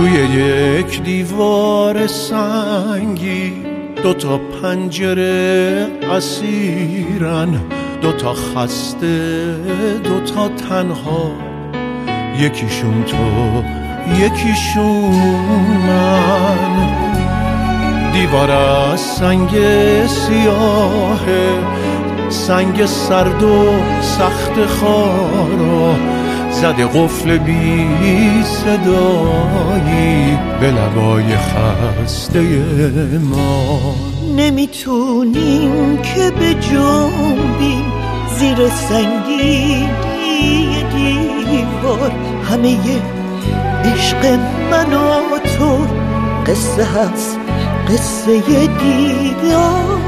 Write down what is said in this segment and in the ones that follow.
روی یک دیوار سنگی دوتا پنجره اسیرن، دوتا خسته دوتا تنها، یکیشون تو یکیشون من. دیوار از سنگ سیاهه، سنگ سرد و سخت خارا، زده قفل بی صدایی به لبای خسته ما. نمیتونیم که به جنبیم زیر سنگینی دیوار، همه عشق من و تو قصه هست، قصه دیدار.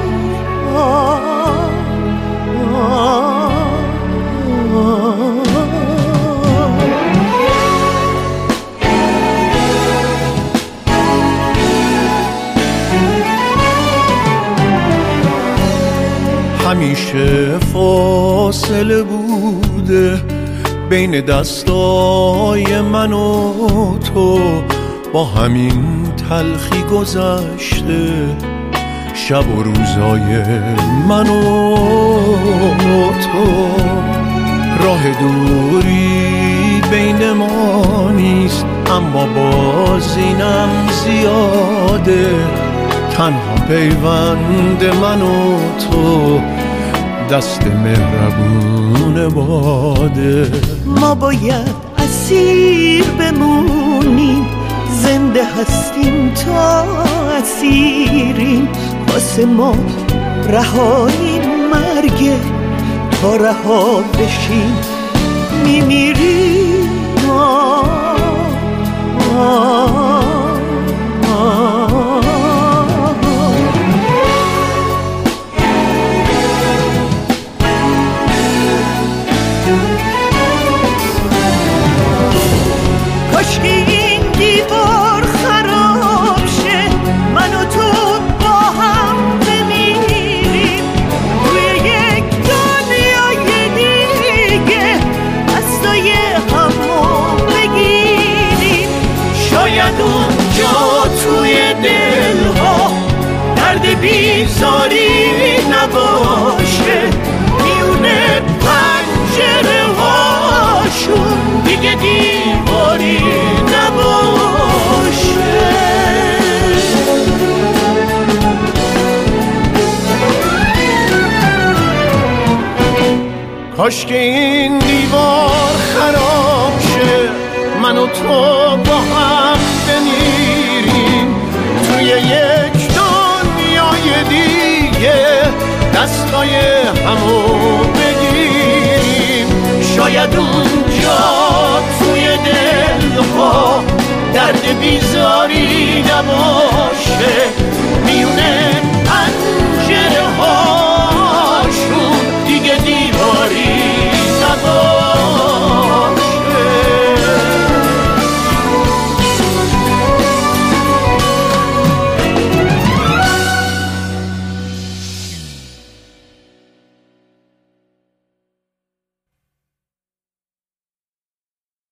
همیشه فاصله بوده بین دستای من و تو، با همین تلخی گذشته شب و روزای من و تو. راه دوری بین ما نیست اما باز اینم زیاده، تنها پیوند من و تو دست مهربون باده. ما باید اسیر بمونیم، زنده هستیم تا اسیریم، واسه ما رهایی مرگه، تا رها بشیم میمیریم. کاش این دیوار خراب شه، من و تو با هم بمیریم توی یک دنیای دیگه، دستای همو بگیریم. شاید اونجا توی دلها درد بیزاری نباشه، میونه پنجره هاشون دیگه دیواری نباشه. کاش که این دیوار خراب شه، من و تو با هم بمیریم توی یک دنیای دیگه، دستای همو بگیریم. شاید اونجا توی دلها درد بیزاری نباشه، میونه